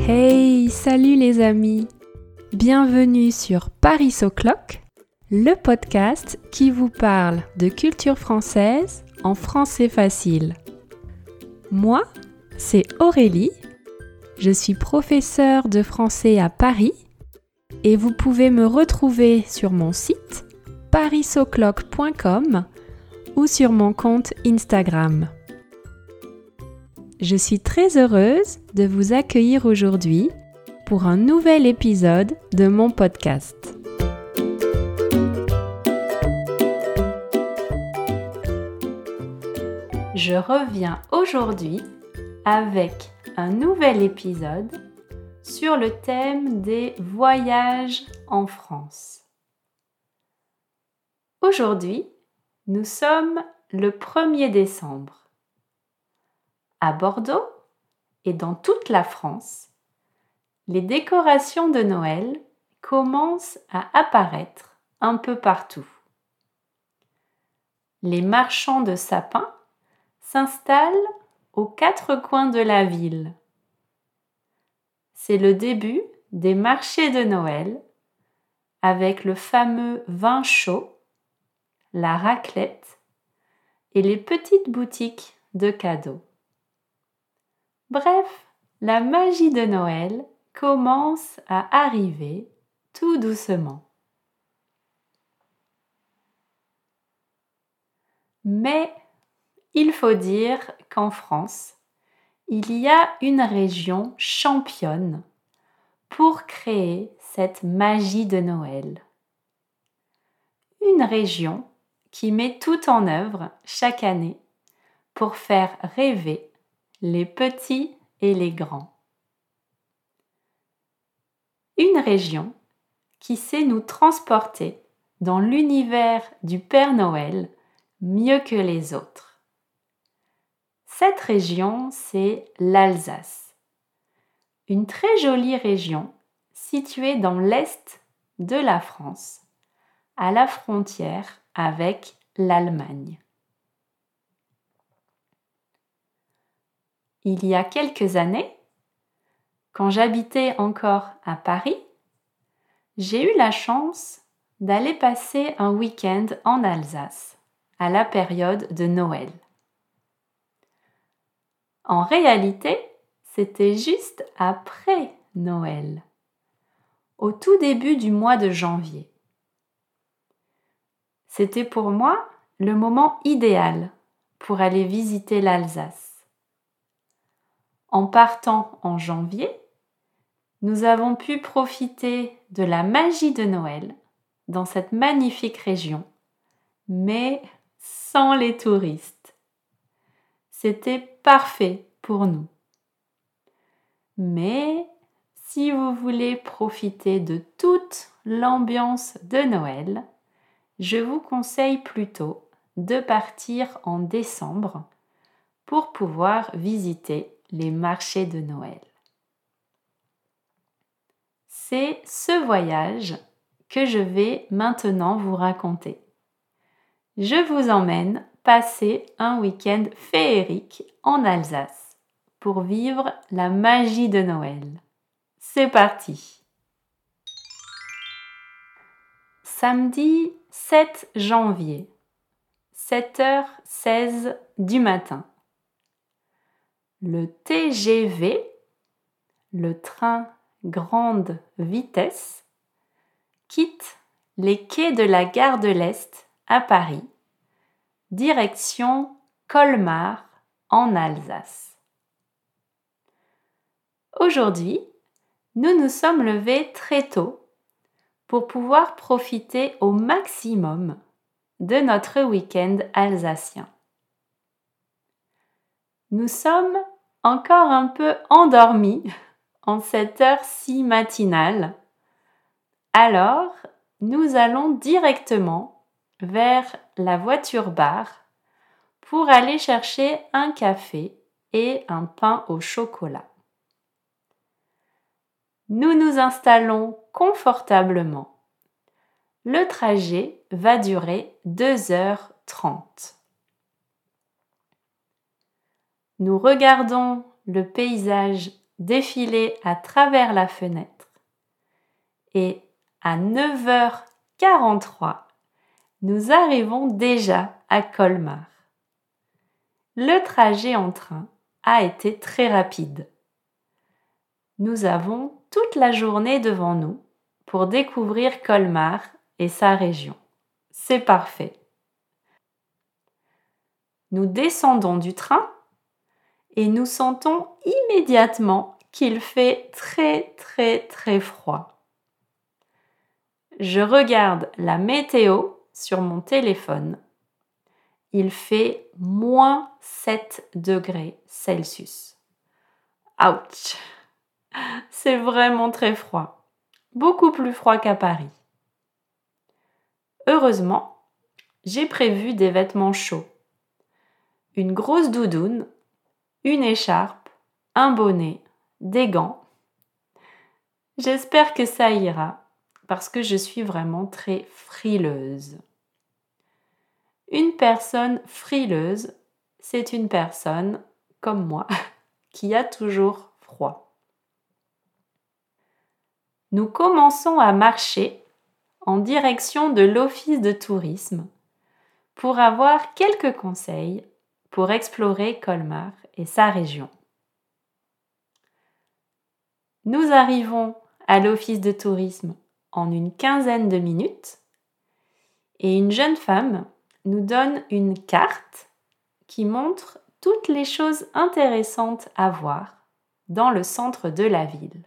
Hey, salut les amis! Bienvenue sur Paris O'Clock, le podcast qui vous parle de culture française en français facile. Moi, c'est Aurélie, je suis professeure de français à Paris et vous pouvez me retrouver sur mon site parisoclock.com ou sur mon compte Instagram. Je suis très heureuse de vous accueillir aujourd'hui pour un nouvel épisode de mon podcast. Je reviens aujourd'hui avec un nouvel épisode sur le thème des voyages en France. Aujourd'hui, nous sommes le 1er décembre. À Bordeaux et dans toute la France, les décorations de Noël commencent à apparaître un peu partout. Les marchands de sapins s'installent aux 4 coins de la ville. C'est le début des marchés de Noël avec le fameux vin chaud, la raclette et les petites boutiques de cadeaux. Bref, la magie de Noël commence à arriver tout doucement. Mais il faut dire qu'en France, il y a une région championne pour créer cette magie de Noël. Une région qui met tout en œuvre chaque année pour faire rêver les petits et les grands. Une région qui sait nous transporter dans l'univers du Père Noël mieux que les autres. Cette région, c'est l'Alsace. Une très jolie région située dans l'est de la France, à la frontière avec l'Allemagne. Il y a quelques années, quand j'habitais encore à Paris, j'ai eu la chance d'aller passer un week-end en Alsace à la période de Noël. En réalité, c'était juste après Noël, au tout début du mois de janvier. C'était pour moi le moment idéal pour aller visiter l'Alsace. En partant en janvier, nous avons pu profiter de la magie de Noël dans cette magnifique région, mais sans les touristes. C'était parfait pour nous. Mais si vous voulez profiter de toute l'ambiance de Noël, je vous conseille plutôt de partir en décembre pour pouvoir visiter les marchés de Noël. C'est ce voyage que je vais maintenant vous raconter. Je vous emmène passer un week-end féerique en Alsace pour vivre la magie de Noël. C'est parti! Samedi 7 janvier, 7h16 du matin. Le TGV, le train grande vitesse, quitte les quais de la gare de l'Est à Paris, direction Colmar en Alsace. Aujourd'hui, nous nous sommes levés très tôt pour pouvoir profiter au maximum de notre week-end alsacien. Nous sommes encore un peu endormis en cette heure si matinale. Alors, nous allons directement vers la voiture-bar pour aller chercher un café et un pain au chocolat. Nous nous installons confortablement. Le trajet va durer 2h30. Nous regardons le paysage défiler à travers la fenêtre et à 9h43, nous arrivons déjà à Colmar. Le trajet en train a été très rapide. Nous avons toute la journée devant nous pour découvrir Colmar et sa région. C'est parfait. Nous descendons du train et nous sentons immédiatement qu'il fait très très très froid. Je regarde la météo sur mon téléphone. Il fait moins 7 degrés Celsius. Ouch! C'est vraiment très froid. Beaucoup plus froid qu'à Paris. Heureusement, j'ai prévu des vêtements chauds. Une grosse doudoune, une écharpe, un bonnet, des gants. J'espère que ça ira parce que je suis vraiment très frileuse. Une personne frileuse, c'est une personne comme moi qui a toujours froid. Nous commençons à marcher en direction de l'office de tourisme pour avoir quelques conseils pour explorer Colmar et sa région. Nous arrivons à l'office de tourisme en une quinzaine de minutes et une jeune femme nous donne une carte qui montre toutes les choses intéressantes à voir dans le centre de la ville.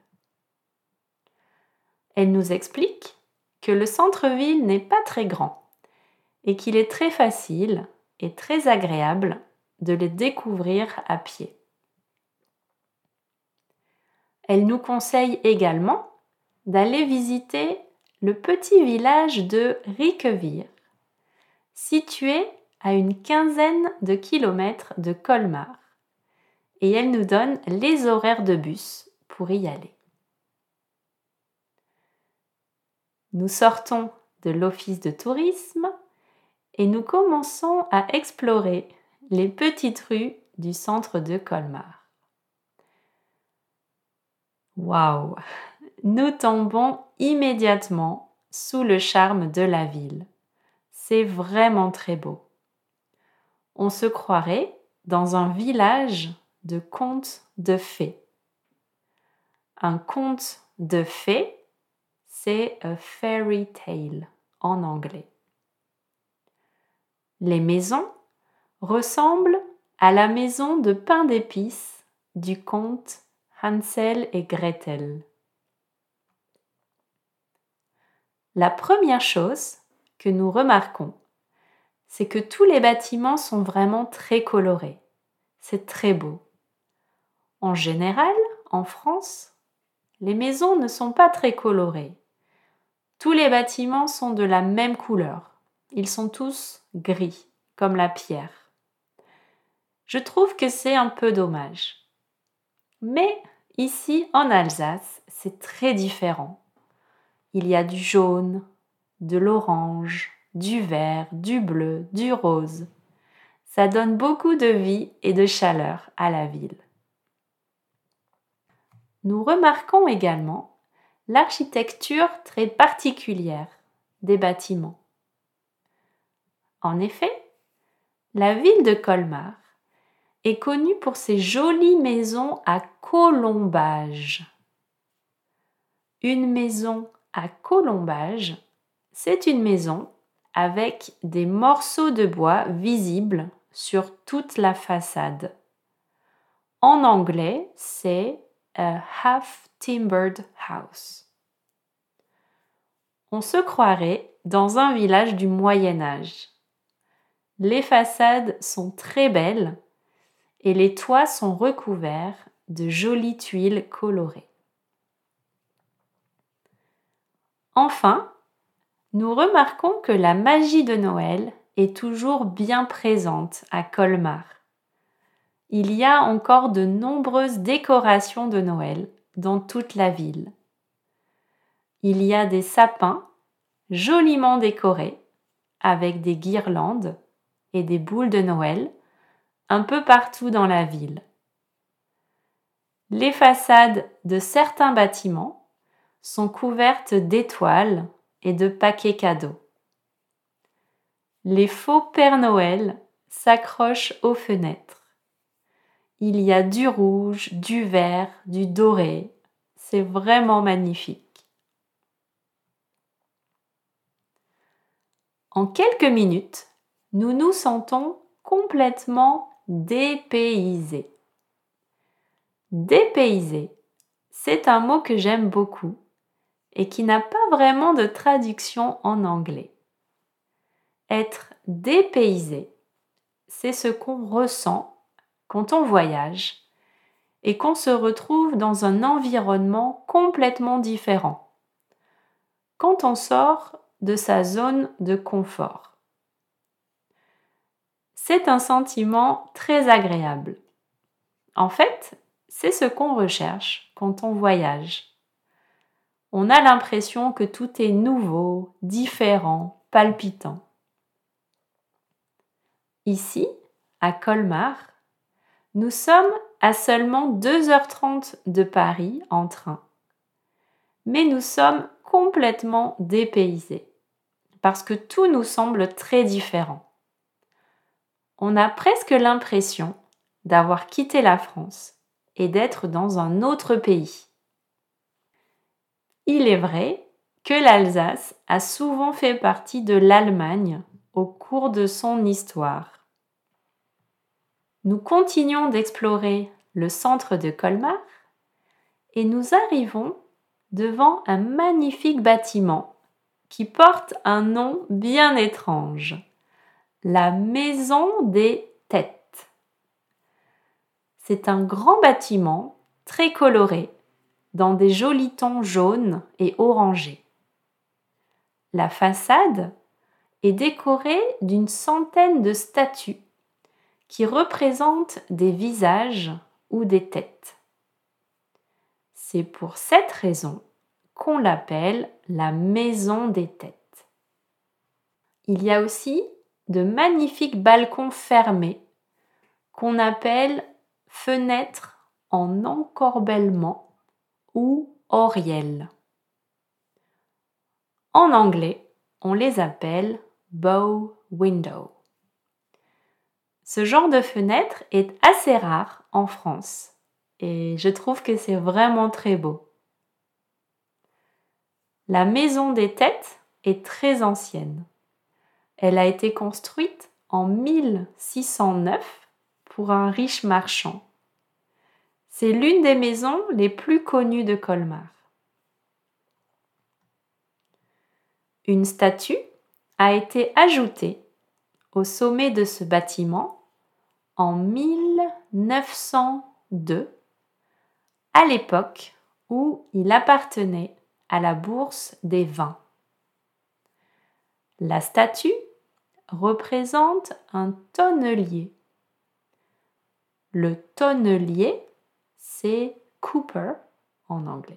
Elle nous explique que le centre-ville n'est pas très grand et qu'il est très facile et très agréable de les découvrir à pied. Elle nous conseille également d'aller visiter le petit village de Rikevir, situé à une quinzaine de kilomètres de Colmar, et elle nous donne les horaires de bus pour y aller. Nous sortons de l'office de tourisme et nous commençons à explorer les petites rues du centre de Colmar. Waouh! Nous tombons immédiatement sous le charme de la ville. C'est vraiment très beau. On se croirait dans un village de contes de fées. Un conte de fées, c'est a fairy tale en anglais. Les maisons ressemblent à la maison de pain d'épices du conte Hansel et Gretel. La première chose que nous remarquons, c'est que tous les bâtiments sont vraiment très colorés. C'est très beau. En général, en France, les maisons ne sont pas très colorées. Tous les bâtiments sont de la même couleur. Ils sont tous gris, comme la pierre. Je trouve que c'est un peu dommage. Mais ici, en Alsace, c'est très différent. Il y a du jaune, de l'orange, du vert, du bleu, du rose. Ça donne beaucoup de vie et de chaleur à la ville. Nous remarquons également l'architecture très particulière des bâtiments. En effet, la ville de Colmar est connue pour ses jolies maisons à colombages. Une maison à colombage, c'est une maison avec des morceaux de bois visibles sur toute la façade. En anglais, c'est a half-timbered house. On se croirait dans un village du Moyen Âge. Les façades sont très belles et les toits sont recouverts de jolies tuiles colorées. Enfin, nous remarquons que la magie de Noël est toujours bien présente à Colmar. Il y a encore de nombreuses décorations de Noël dans toute la ville. Il y a des sapins joliment décorés avec des guirlandes et des boules de Noël un peu partout dans la ville. Les façades de certains bâtiments sont couvertes d'étoiles et de paquets cadeaux. Les faux Père Noël s'accrochent aux fenêtres. Il y a du rouge, du vert, du doré. C'est vraiment magnifique. En quelques minutes, nous nous sentons complètement dépaysés. Dépaysé, c'est un mot que j'aime beaucoup et qui n'a pas vraiment de traduction en anglais. Être dépaysé, c'est ce qu'on ressent quand on voyage et qu'on se retrouve dans un environnement complètement différent, quand on sort de sa zone de confort. C'est un sentiment très agréable. En fait, c'est ce qu'on recherche quand on voyage. On a l'impression que tout est nouveau, différent, palpitant. Ici, à Colmar, nous sommes à seulement 2h30 de Paris en train. Mais nous sommes complètement dépaysés parce que tout nous semble très différent. On a presque l'impression d'avoir quitté la France et d'être dans un autre pays. Il est vrai que l'Alsace a souvent fait partie de l'Allemagne au cours de son histoire. Nous continuons d'explorer le centre de Colmar et nous arrivons devant un magnifique bâtiment qui porte un nom bien étrange, la Maison des Têtes. C'est un grand bâtiment très coloré, dans des jolis tons jaunes et orangés. La façade est décorée d'une centaine de statues qui représentent des visages ou des têtes. C'est pour cette raison qu'on l'appelle la Maison des Têtes. Il y a aussi de magnifiques balcons fermés qu'on appelle fenêtres en encorbellement ou oriel. En anglais, on les appelle bow window. Ce genre de fenêtre est assez rare en France et je trouve que c'est vraiment très beau. La Maison des Têtes est très ancienne. Elle a été construite en 1609 pour un riche marchand. C'est l'une des maisons les plus connues de Colmar. Une statue a été ajoutée au sommet de ce bâtiment en 1902, à l'époque où il appartenait à la Bourse des vins. La statue représente un tonnelier. Le tonnelier, c'est cooper en anglais.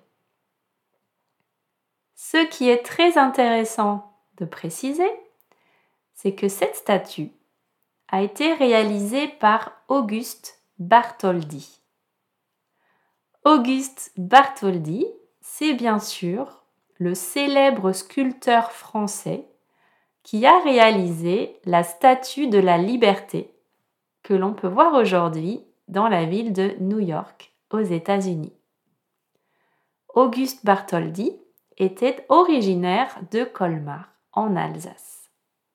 Ce qui est très intéressant de préciser, c'est que cette statue a été réalisée par Auguste Bartholdi. Auguste Bartholdi, c'est bien sûr le célèbre sculpteur français qui a réalisé la Statue de la Liberté que l'on peut voir aujourd'hui dans la ville de New York, aux États-Unis. Auguste Bartholdi était originaire de Colmar, en Alsace.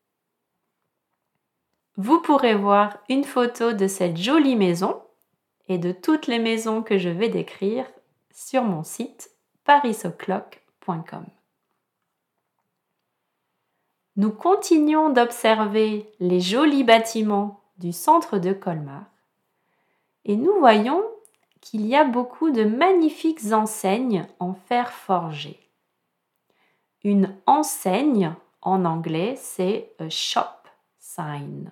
Vous pourrez voir une photo de cette jolie maison et de toutes les maisons que je vais décrire sur mon site parisoclock.com. Nous continuons d'observer les jolis bâtiments du centre de Colmar et nous voyons qu'il y a beaucoup de magnifiques enseignes en fer forgé. Une enseigne, en anglais, c'est a shop sign.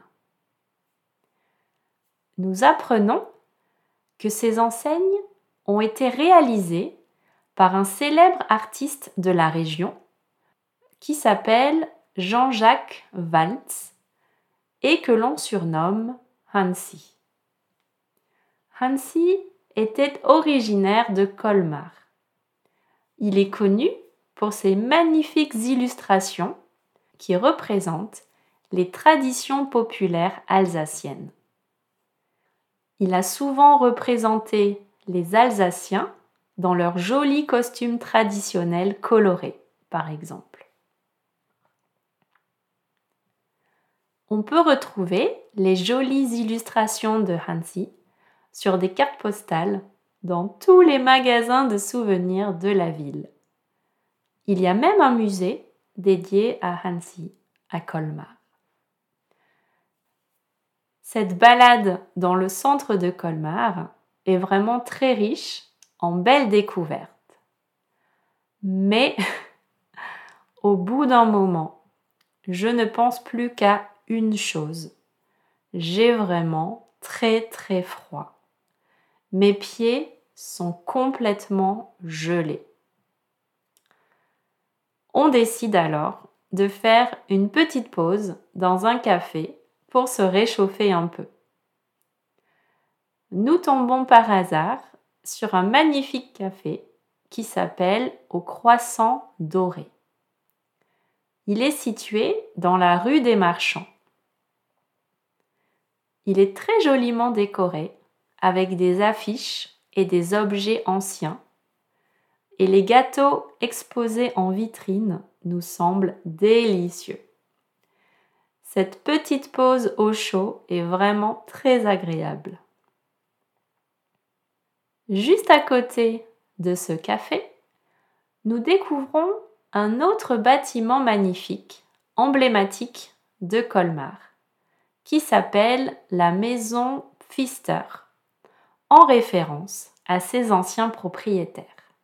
Nous apprenons que ces enseignes ont été réalisées par un célèbre artiste de la région qui s'appelle Jean-Jacques Waltz et que l'on surnomme Hansi. Hansi était originaire de Colmar. Il est connu pour ses magnifiques illustrations qui représentent les traditions populaires alsaciennes. Il a souvent représenté les Alsaciens dans leurs jolis costumes traditionnels colorés, par exemple. On peut retrouver les jolies illustrations de Hansi sur des cartes postales dans tous les magasins de souvenirs de la ville. Il y a même un musée dédié à Hansi, à Colmar. Cette balade dans le centre de Colmar est vraiment très riche en belles découvertes. Mais au bout d'un moment, je ne pense plus qu'à une chose. J'ai vraiment très très froid. Mes pieds sont complètement gelés. On décide alors de faire une petite pause dans un café pour se réchauffer un peu. Nous tombons par hasard sur un magnifique café qui s'appelle Au Croissant Doré. Il est situé dans la rue des Marchands. Il est très joliment décoré avec des affiches et des objets anciens et les gâteaux exposés en vitrine nous semblent délicieux. Cette petite pause au chaud est vraiment très agréable. Juste à côté de ce café, nous découvrons un autre bâtiment magnifique, emblématique de Colmar, qui s'appelle la maison Pfister, en référence à ses anciens propriétaires.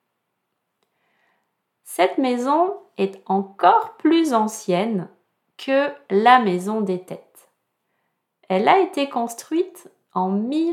Cette maison est encore plus ancienne que la maison des têtes. Elle a été construite en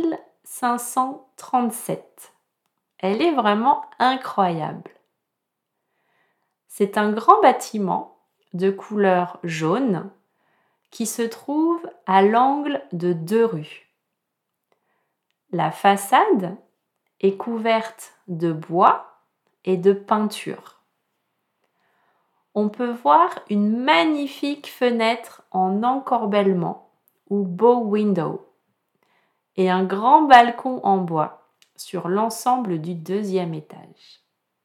1537. Elle est vraiment incroyable. C'est un grand bâtiment de couleur jaune qui se trouve à l'angle de 2 rues. La façade est couverte de bois et de peinture. On peut voir une magnifique fenêtre en encorbellement ou bow window et un grand balcon en bois sur l'ensemble du 2e étage.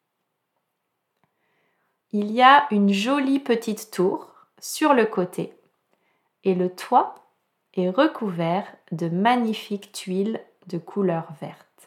Il y a une jolie petite tour sur le côté et le toit est recouvert de magnifiques tuiles de couleur verte.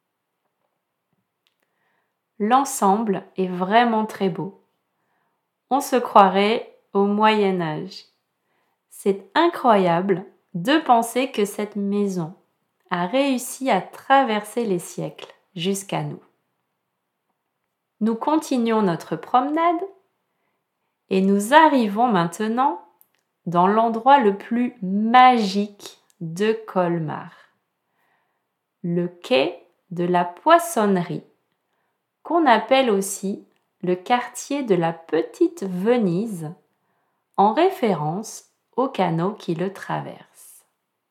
L'ensemble est vraiment très beau. On se croirait au Moyen Âge. C'est incroyable de penser que cette maison a réussi à traverser les siècles jusqu'à nous. Nous continuons notre promenade et nous arrivons maintenant dans l'endroit le plus magique de Colmar, le quai de la Poissonnerie, qu'on appelle aussi le quartier de la Petite Venise, en référence au canal qui le traverse.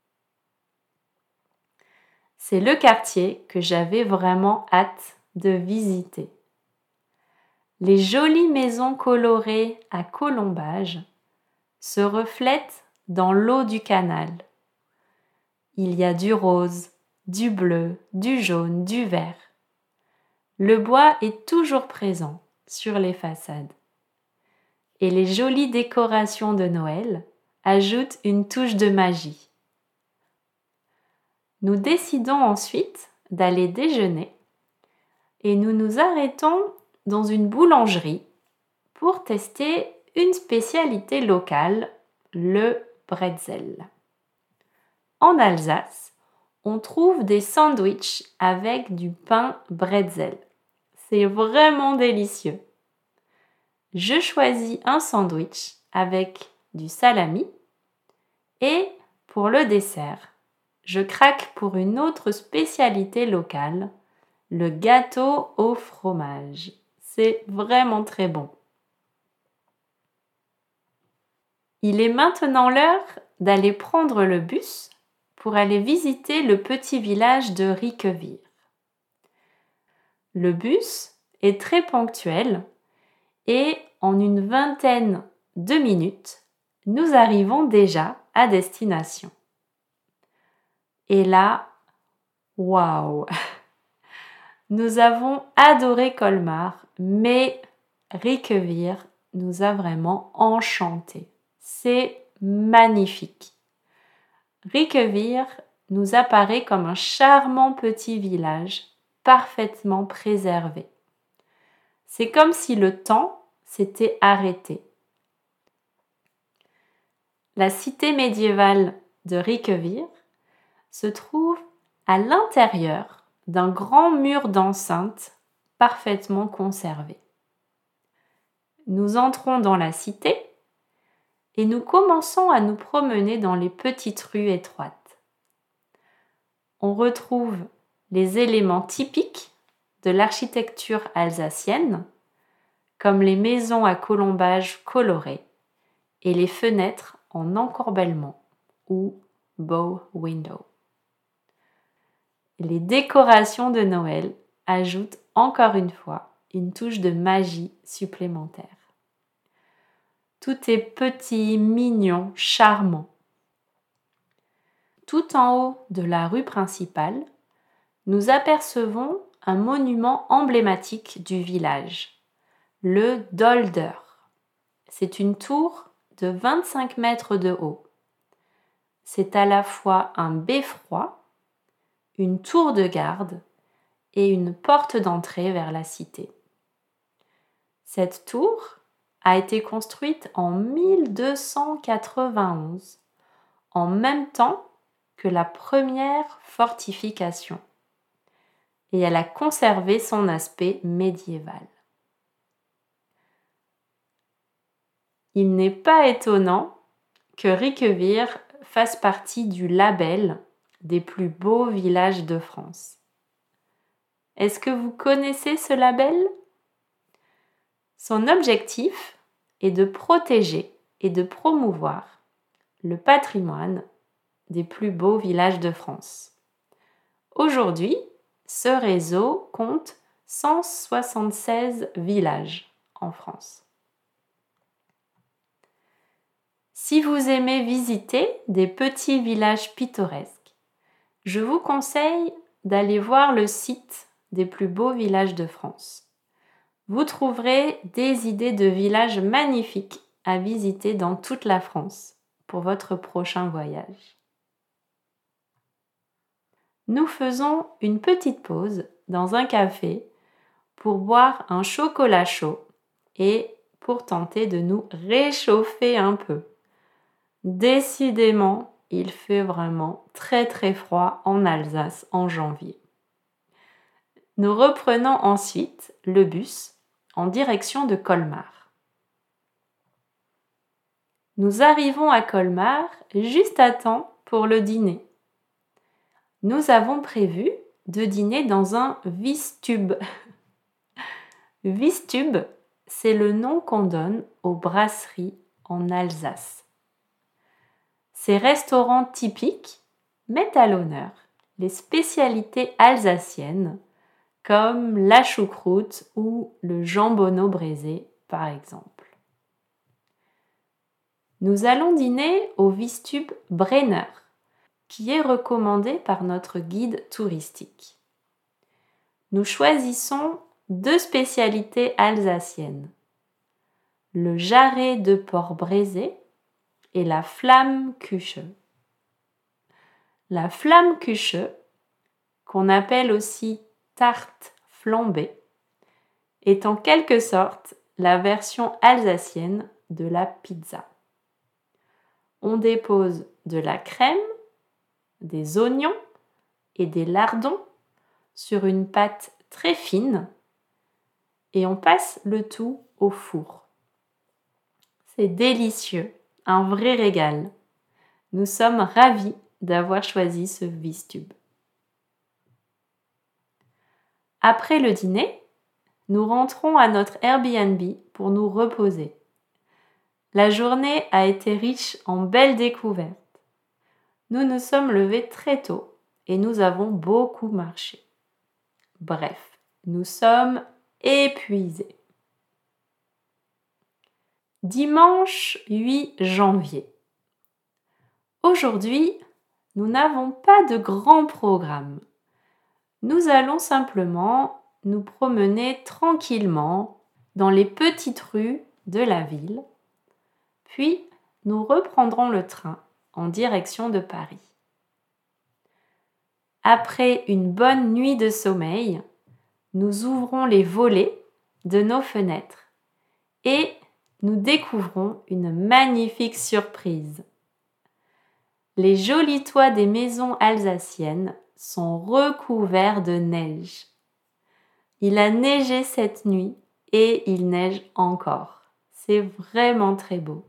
C'est le quartier que j'avais vraiment hâte de visiter. Les jolies maisons colorées à colombages se reflètent dans l'eau du canal. Il y a du rose, du bleu, du jaune, du vert. Le bois est toujours présent sur les façades. Et les jolies décorations de Noël ajoutent une touche de magie. Nous décidons ensuite d'aller déjeuner et nous nous arrêtons dans une boulangerie pour tester une spécialité locale, le bretzel. En Alsace, on trouve des sandwichs avec du pain bretzel. C'est vraiment délicieux. Je choisis un sandwich avec du salami et pour le dessert, je craque pour une autre spécialité locale, le gâteau au fromage. C'est vraiment très bon. Il est maintenant l'heure d'aller prendre le bus pour aller visiter le petit village de Riquewihr. Le bus est très ponctuel et en une vingtaine de minutes, nous arrivons déjà à destination. Et là, waouh! Nous avons adoré Colmar, mais Ricquevire nous a vraiment enchantés. C'est magnifique. Ricquevire nous apparaît comme un charmant petit village parfaitement préservé. C'est comme si le temps s'était arrêté. La cité médiévale de Ricquevire se trouve à l'intérieur d'un grand mur d'enceinte parfaitement conservé. Nous entrons dans la cité et nous commençons à nous promener dans les petites rues étroites. On retrouve les éléments typiques de l'architecture alsacienne, comme les maisons à colombages colorés et les fenêtres en encorbellement ou bow window. Les décorations de Noël ajoutent encore une fois une touche de magie supplémentaire. Tout est petit, mignon, charmant. Tout en haut de la rue principale, nous apercevons un monument emblématique du village, le Dolder. C'est une tour de 25 mètres de haut. C'est à la fois un beffroi, une tour de garde et une porte d'entrée vers la cité. Cette tour a été construite en 1291, en même temps que la première fortification, et elle a conservé son aspect médiéval. Il n'est pas étonnant que Ricquevire fasse partie du label des plus beaux villages de France. Est-ce que vous connaissez ce label ? Son objectif est de protéger et de promouvoir le patrimoine des plus beaux villages de France. Aujourd'hui, ce réseau compte 176 villages en France. Si vous aimez visiter des petits villages pittoresques, je vous conseille d'aller voir le site des plus beaux villages de France. Vous trouverez des idées de villages magnifiques à visiter dans toute la France pour votre prochain voyage. Nous faisons une petite pause dans un café pour boire un chocolat chaud et pour tenter de nous réchauffer un peu. Décidément, il fait vraiment très très froid en Alsace en janvier. Nous reprenons ensuite le bus en direction de Colmar. Nous arrivons à Colmar juste à temps pour le dîner. Nous avons prévu de dîner dans un Wiestube. Wiestube, c'est le nom qu'on donne aux brasseries en Alsace. Ces restaurants typiques mettent à l'honneur les spécialités alsaciennes comme la choucroute ou le jambonneau braisé par exemple. Nous allons dîner au Wiestube Brenner, qui est recommandé par notre guide touristique. Nous choisissons 2 spécialités alsaciennes, le jarret de porc braisé et la Flammkuche. La Flammkuche, qu'on appelle aussi tarte flambée, est en quelque sorte la version alsacienne de la pizza. On dépose de la crème, des oignons et des lardons sur une pâte très fine et on passe le tout au four. C'est délicieux, un vrai régal. Nous sommes ravis d'avoir choisi ce Wiestube. Après le dîner, nous rentrons à notre Airbnb pour nous reposer. La journée a été riche en belles découvertes. Nous nous sommes levés très tôt et nous avons beaucoup marché. Bref, Nous sommes épuisés. Dimanche 8 janvier. Aujourd'hui, nous n'avons pas de grand programme. Nous allons simplement nous promener tranquillement dans les petites rues de la ville, puis nous reprendrons le train en direction de Paris. Après une bonne nuit de sommeil, nous ouvrons les volets de nos fenêtres et nous découvrons une magnifique surprise. Les jolis toits des maisons alsaciennes sont recouverts de neige. Il a neigé cette nuit et il neige encore. C'est vraiment très beau.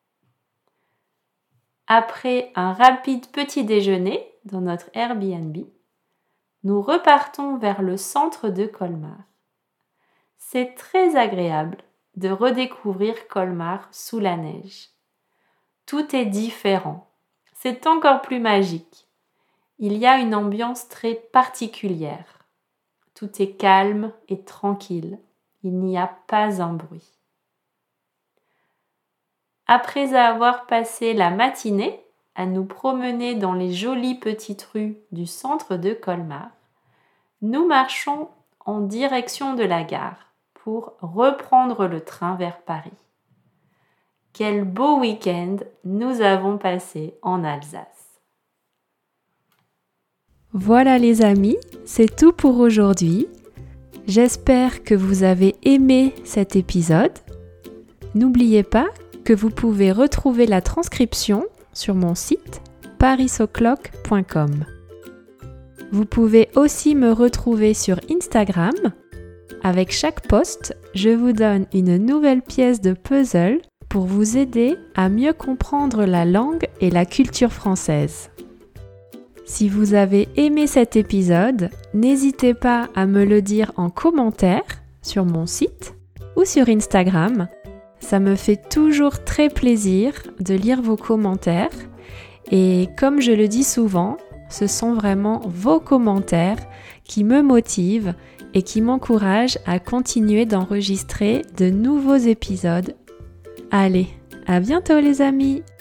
Après un rapide petit déjeuner dans notre Airbnb, nous repartons vers le centre de Colmar. C'est très agréable de redécouvrir Colmar sous la neige. Tout est différent. C'est encore plus magique. Il y a une ambiance très particulière. Tout est calme et tranquille. Il n'y a pas un bruit. Après avoir passé la matinée à nous promener dans les jolies petites rues du centre de Colmar, nous marchons en direction de la gare pour reprendre le train vers Paris. Quel beau week-end nous avons passé en Alsace. Voilà les amis, c'est tout pour aujourd'hui. J'espère que vous avez aimé cet épisode. N'oubliez pas que vous pouvez retrouver la transcription sur mon site parisoclock.com. Vous pouvez aussi me retrouver sur Instagram. Avec chaque post, je vous donne une nouvelle pièce de puzzle pour vous aider à mieux comprendre la langue et la culture française. Si vous avez aimé cet épisode, n'hésitez pas à me le dire en commentaire sur mon site ou sur Instagram. Ça me fait toujours très plaisir de lire vos commentaires et comme je le dis souvent, ce sont vraiment vos commentaires qui me motivent et qui m'encouragent à continuer d'enregistrer de nouveaux épisodes. Allez, à bientôt les amis!